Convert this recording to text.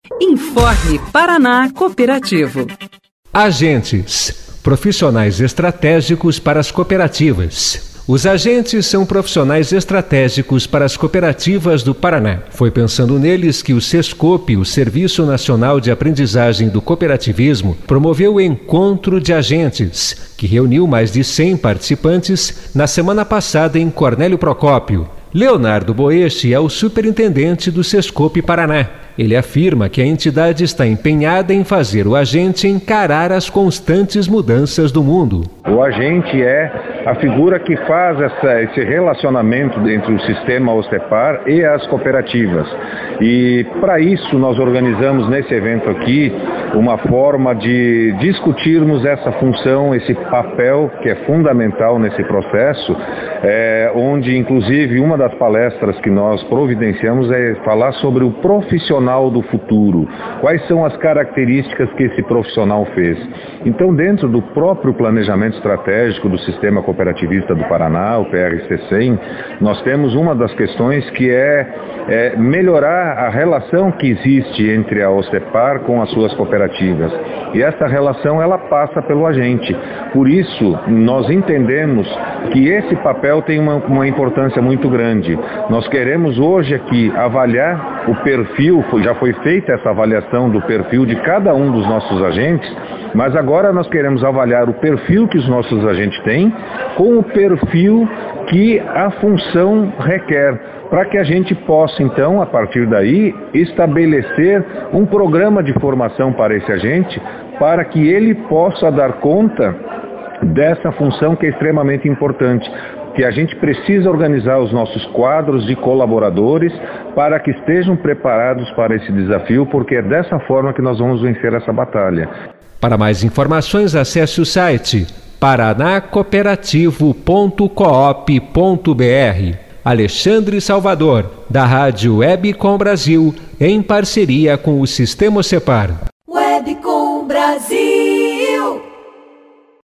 Informe Paraná Cooperativo. Agentes, profissionais estratégicos para as cooperativas. Os agentes são profissionais estratégicos para as cooperativas do Paraná. Foi pensando neles que o SESCOP, o Serviço Nacional de Aprendizagem do Cooperativismo, promoveu o Encontro de Agentes, que reuniu mais de 100 participantes na semana passada em Cornélio Procópio. Leonardo Boeste é o superintendente do SESCOP Paraná. Ele afirma que a entidade está empenhada em fazer o agente encarar as constantes mudanças do mundo. O agente é a figura que faz esse relacionamento entre o sistema OCEPAR e as cooperativas. E para isso nós organizamos nesse evento aqui uma forma de discutirmos essa função, esse papel que é fundamental nesse processo, onde inclusive uma das palestras que nós providenciamos é falar sobre o profissional do futuro. Quais são as características que esse profissional fez? Então, dentro do próprio planejamento estratégico do Sistema Cooperativista do Paraná, o PRC-100, nós temos uma das questões que é melhorar a relação que existe entre a OCEPAR com as suas cooperativas. E essa relação, ela passa pelo agente. Por isso, nós entendemos que esse papel tem uma importância muito grande. Nós queremos hoje aqui avaliar o perfil, já foi feita essa avaliação do perfil de cada um dos nossos agentes, mas agora nós queremos avaliar o perfil que os nossos agentes têm com o perfil que a função requer, para que a gente possa, então, a partir daí, estabelecer um programa de formação para esse agente, para que ele possa dar conta dessa função que é extremamente importante, que a gente precisa organizar os nossos quadros de colaboradores para que estejam preparados para esse desafio, porque é dessa forma que nós vamos vencer essa batalha. Para mais informações, acesse o site paranacooperativo.coop.br. Alexandre Salvador, da Rádio Webcom Brasil, em parceria com o Sistema OCEPAR. Webcom Brasil.